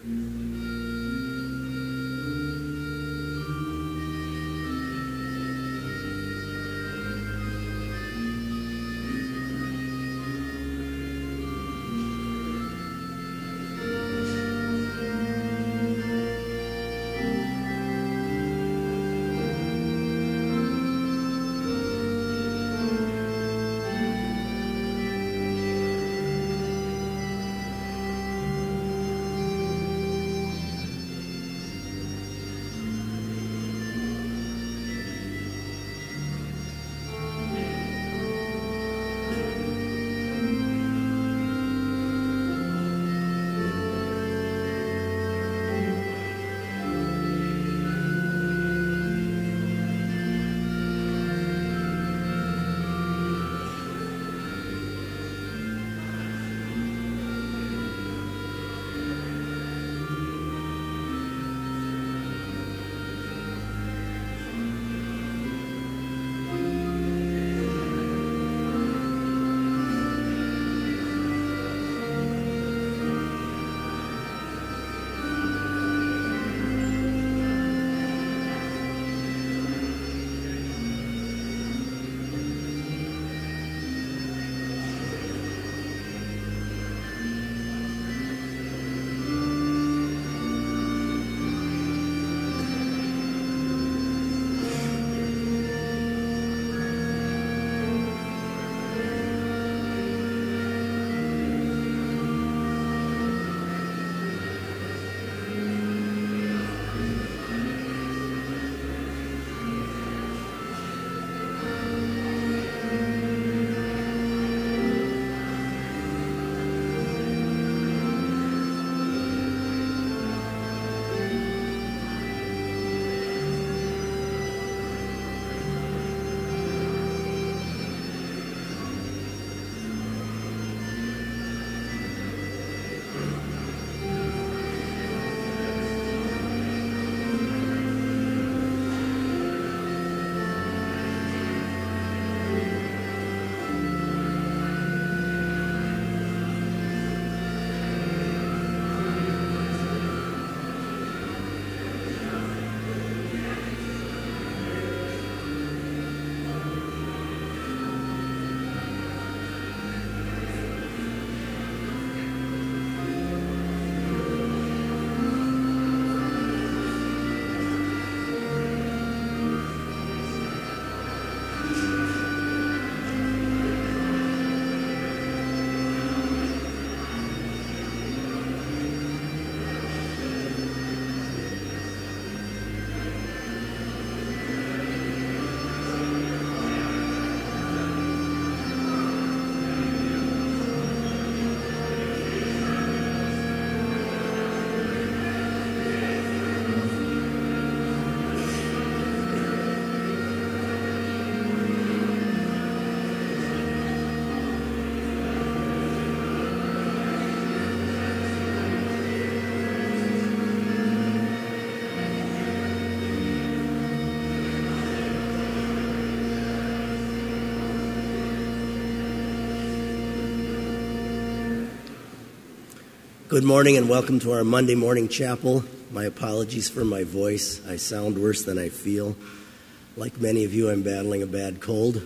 Good morning and welcome to our Monday morning chapel. My apologies for my voice. I sound worse than I feel. Like many of you, I'm battling a bad cold.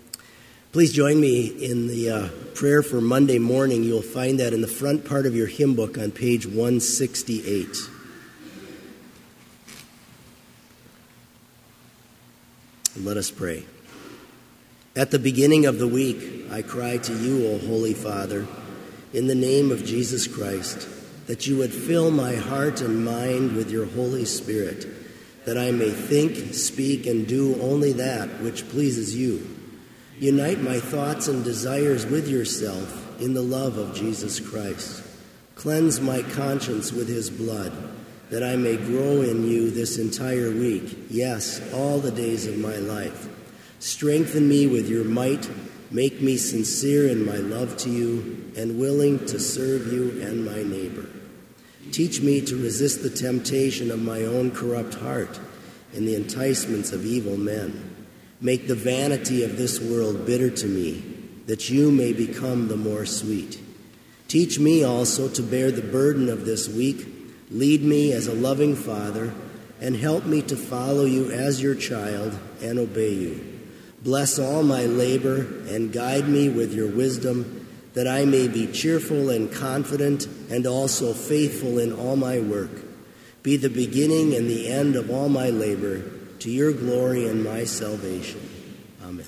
Please join me in the prayer for Monday morning. You'll find that in the front part of your hymn book on page 168. Let us pray. At the beginning of the week, I cry to you, O Holy Father, in the name of Jesus Christ, that you would fill my heart and mind with your Holy Spirit, that I may think, speak, and do only that which pleases you. Unite my thoughts and desires with yourself in the love of Jesus Christ. Cleanse my conscience with his blood, that I may grow in you this entire week, yes, all the days of my life. Strengthen me with your might. Make me sincere in my love to you and willing to serve you and my neighbor. Teach me to resist the temptation of my own corrupt heart and the enticements of evil men. Make the vanity of this world bitter to me, that you may become the more sweet. Teach me also to bear the burden of this week, Lead me as a loving father, and help me to follow you as your child and obey you. Bless all my labor and guide me with your wisdom, that I may be cheerful and confident and also faithful in all my work. Be the beginning and the end of all my labor, to your glory and my salvation. Amen.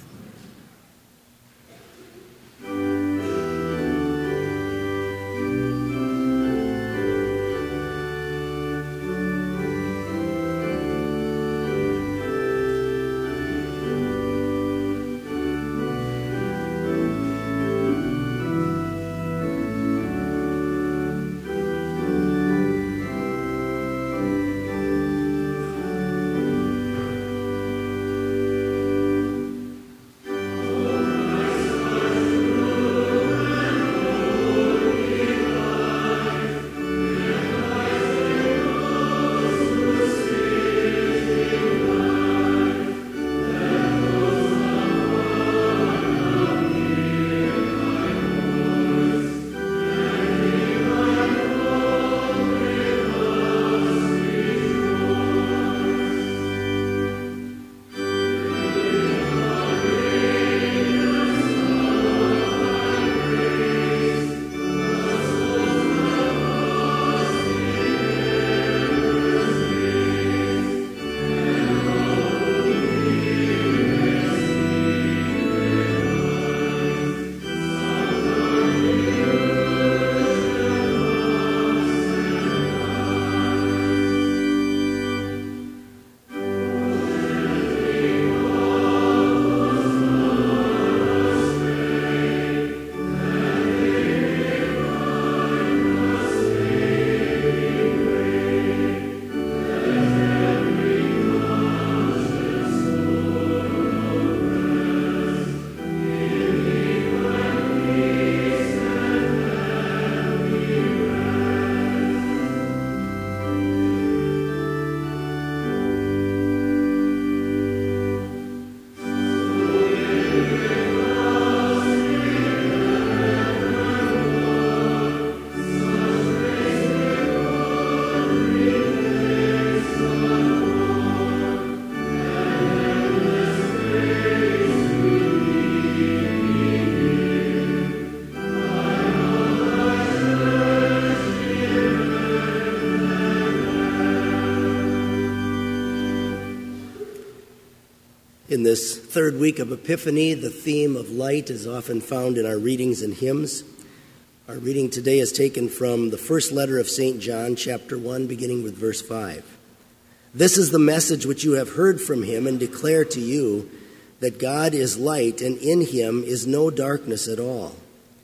In this third week of Epiphany, the theme of light is often found in our readings and hymns. Our reading today is taken from the first letter of St. John, chapter 1, beginning with verse 5. This is the message which you have heard from him and declare to you, that God is light, and in him is no darkness at all.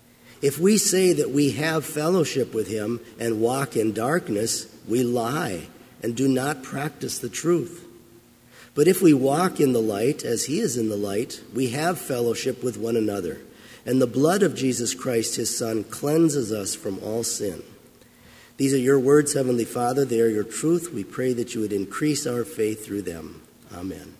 If we say that we have fellowship with him and walk in darkness, we lie and do not practice the truth. But if we walk in the light, as he is in the light, we have fellowship with one another. And the blood of Jesus Christ, his Son, cleanses us from all sin. These are your words, Heavenly Father. They are your truth. We pray that you would increase our faith through them. Amen.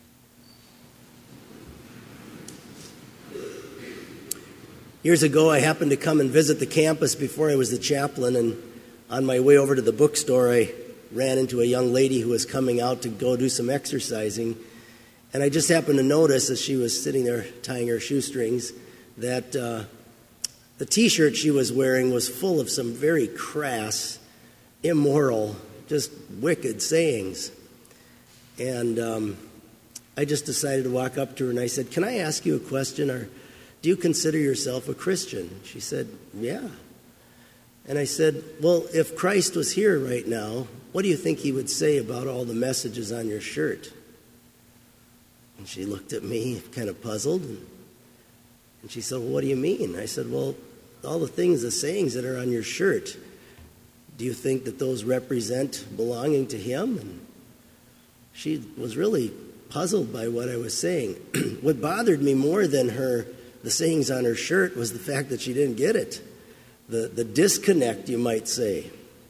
Years ago, I happened to come and visit the campus before I was the chaplain, and on my way over to the bookstore, I ran into a young lady who was coming out to go do some exercising. And I just happened to notice as she was sitting there tying her shoestrings that the T-shirt she was wearing was full of some very crass, immoral, just wicked sayings. And I just decided to walk up to her and I said, "Can I ask you a question? Or do you consider yourself a Christian?" She said, "Yeah." And I said, "Well, if Christ was here right now, what do you think he would say about all the messages on your shirt?" And she looked at me kind of puzzled. And she said, "Well, what do you mean?" I said, "Well, all the things, the sayings that are on your shirt, do you think that those represent belonging to him?" And she was really puzzled by what I was saying. What bothered me more than the sayings on her shirt was the fact that she didn't get it. The disconnect, you might say.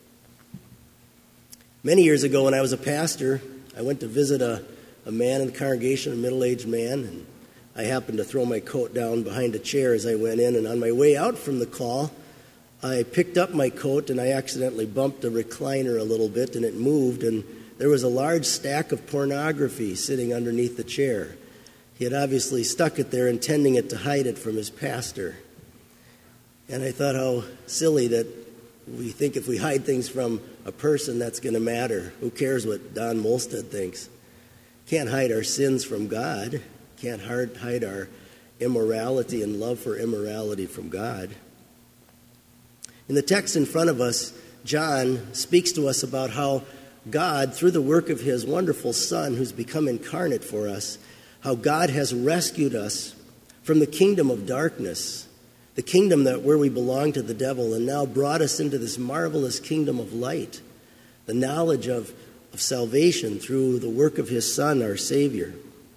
Many years ago when I was a pastor, I went to visit a man in the congregation, a middle-aged man, and I happened to throw my coat down behind a chair as I went in, and on my way out from the call, I picked up my coat and I accidentally bumped the recliner a little bit and it moved, and there was a large stack of pornography sitting underneath the chair. He had obviously stuck it there, intending it to hide it from his pastor. And I thought how silly that we think if we hide things from a person, that's going to matter. Who cares what Don Molstad thinks? Can't hide our sins from God. Can't hide our immorality and love for immorality from God. In the text in front of us, John speaks to us about how God, through the work of his wonderful Son who's become incarnate for us, how God has rescued us from the kingdom of darkness, the kingdom where we belong to the devil, and now brought us into this marvelous kingdom of light, the knowledge of salvation through the work of his Son, our Savior.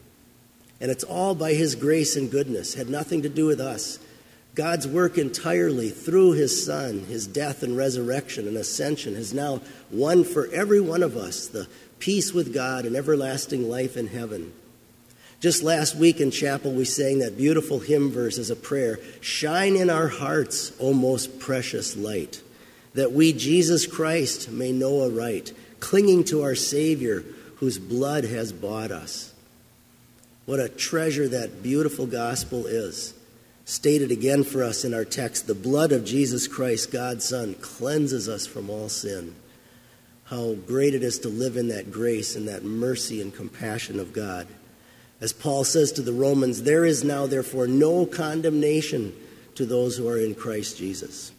And it's all by his grace and goodness, had nothing to do with us. God's work entirely through his Son, his death and resurrection and ascension, has now won for every one of us the peace with God and everlasting life in heaven. Just last week in chapel, we sang that beautiful hymn verse as a prayer. Shine in our hearts, O most precious light, that we, Jesus Christ, may know aright, clinging to our Savior, whose blood has bought us. What a treasure that beautiful gospel is. Stated again for us in our text, the blood of Jesus Christ, God's Son, cleanses us from all sin. How great it is to live in that grace and that mercy and compassion of God. As Paul says to the Romans, there is now therefore no condemnation to those who are in Christ Jesus.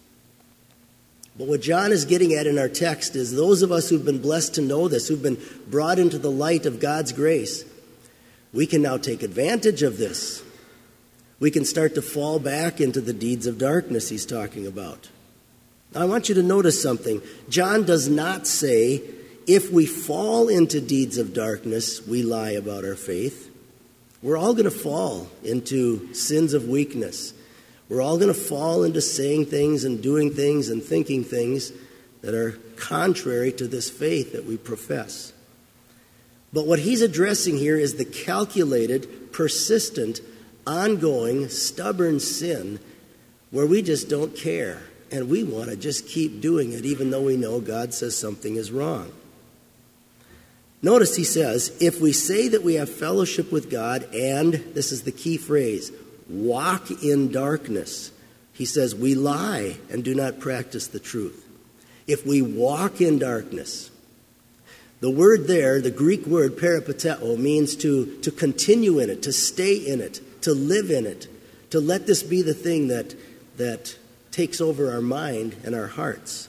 But what John is getting at in our text is those of us who've been blessed to know this, who've been brought into the light of God's grace, we can now take advantage of this. We can start to fall back into the deeds of darkness he's talking about. Now, I want you to notice something. John does not say, if we fall into deeds of darkness, we lie about our faith. We're all going to fall into sins of weakness. We're all going to fall into saying things and doing things and thinking things that are contrary to this faith that we profess. But what he's addressing here is the calculated, persistent, ongoing, stubborn sin where we just don't care and we want to just keep doing it even though we know God says something is wrong. Notice he says, if we say that we have fellowship with God and, this is the key phrase, walk in darkness, he says we lie and do not practice the truth. If we walk in darkness, the word there, the Greek word peripateo, means to continue in it, to stay in it, to live in it, to let this be the thing that takes over our mind and our hearts.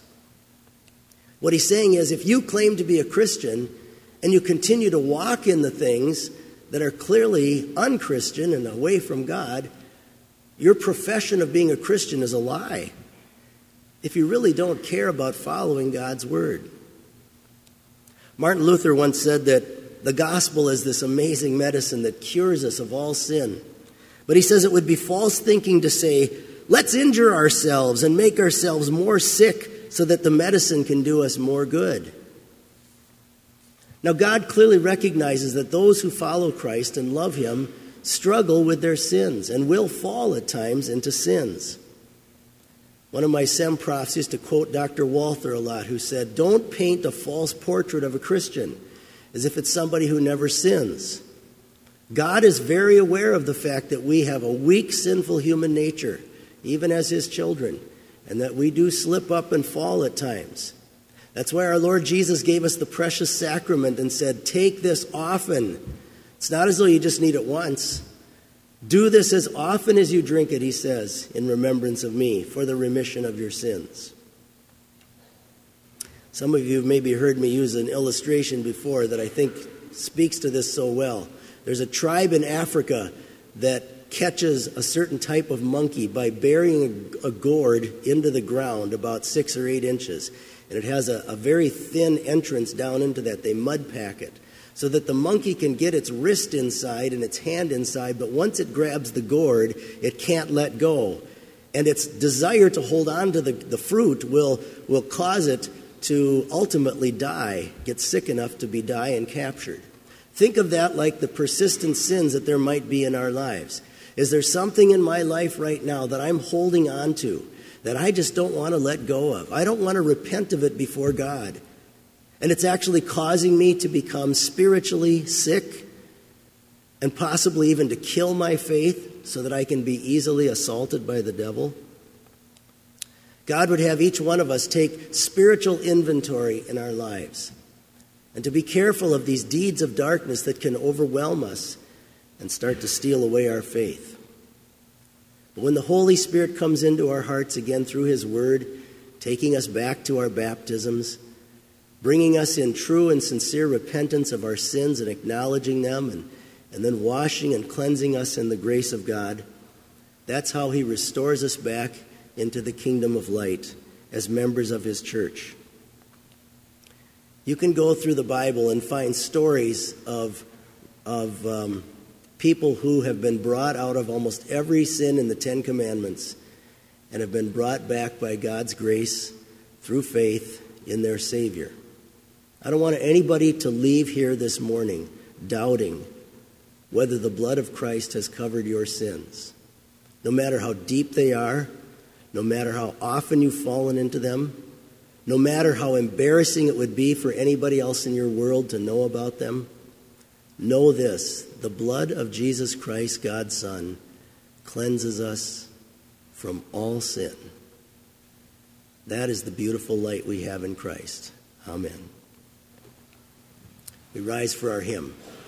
What he's saying is, if you claim to be a Christian and you continue to walk in the things that are clearly unchristian and away from God, your profession of being a Christian is a lie if you really don't care about following God's word. Martin Luther once said that the gospel is this amazing medicine that cures us of all sin. But he says it would be false thinking to say, let's injure ourselves and make ourselves more sick so that the medicine can do us more good. Now, God clearly recognizes that those who follow Christ and love him struggle with their sins and will fall at times into sins. One of my SEM profs used to quote Dr. Walther a lot, who said, don't paint a false portrait of a Christian as if it's somebody who never sins. God is very aware of the fact that we have a weak, sinful human nature, even as his children, and that we do slip up and fall at times. That's why our Lord Jesus gave us the precious sacrament and said, take this often. It's not as though you just need it once. Do this as often as you drink it, he says, in remembrance of me, for the remission of your sins. Some of you have maybe heard me use an illustration before that I think speaks to this so well. There's a tribe in Africa that catches a certain type of monkey by burying a gourd into the ground about 6 or 8 inches. And it has a very thin entrance down into that. They mud pack it so that the monkey can get its wrist inside and its hand inside, but once it grabs the gourd, it can't let go. And its desire to hold on to the fruit will cause it to ultimately die, get sick enough to die and captured. Think of that like the persistent sins that there might be in our lives. Is there something in my life right now that I'm holding on to that I just don't want to let go of. I don't want to repent of it before God. And it's actually causing me to become spiritually sick and possibly even to kill my faith so that I can be easily assaulted by the devil. God would have each one of us take spiritual inventory in our lives and to be careful of these deeds of darkness that can overwhelm us and start to steal away our faith. But when the Holy Spirit comes into our hearts again through His Word, taking us back to our baptisms, bringing us in true and sincere repentance of our sins and acknowledging them, and then washing and cleansing us in the grace of God, that's how He restores us back into the kingdom of light as members of His church. You can go through the Bible and find stories of people who have been brought out of almost every sin in the Ten Commandments and have been brought back by God's grace through faith in their Savior. I don't want anybody to leave here this morning doubting whether the blood of Christ has covered your sins. No matter how deep they are, no matter how often you've fallen into them, no matter how embarrassing it would be for anybody else in your world to know about them, know this: the blood of Jesus Christ, God's Son, cleanses us from all sin. That is the beautiful light we have in Christ. Amen. We rise for our hymn.